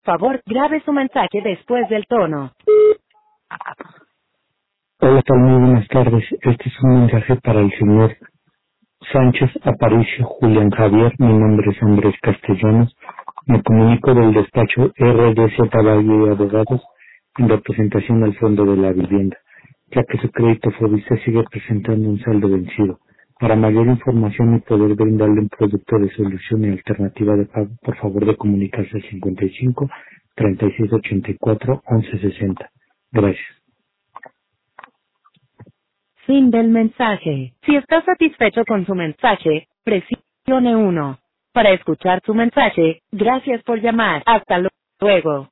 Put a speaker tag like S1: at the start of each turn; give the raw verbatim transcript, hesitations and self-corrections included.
S1: Favor, grabe su mensaje después del tono.
S2: Hola, tal, muy buenas tardes. Este es un mensaje para el señor Sánchez Aparicio Julián Javier. Mi nombre es Andrés Castellanos. Me comunico del despacho R D Z Valle Abogados en representación al Fondo de la Vivienda, ya que su crédito Fobiste sigue presentando un saldo vencido. Para mayor información y poder brindarle un producto de solución y alternativa de pago, por favor de comunicarse al cincuenta y cinco, treinta y seis ochenta y cuatro, once sesenta. Gracias.
S1: Fin del mensaje. Si está satisfecho con su mensaje, presione uno. Para escuchar su mensaje, gracias por llamar. Hasta luego.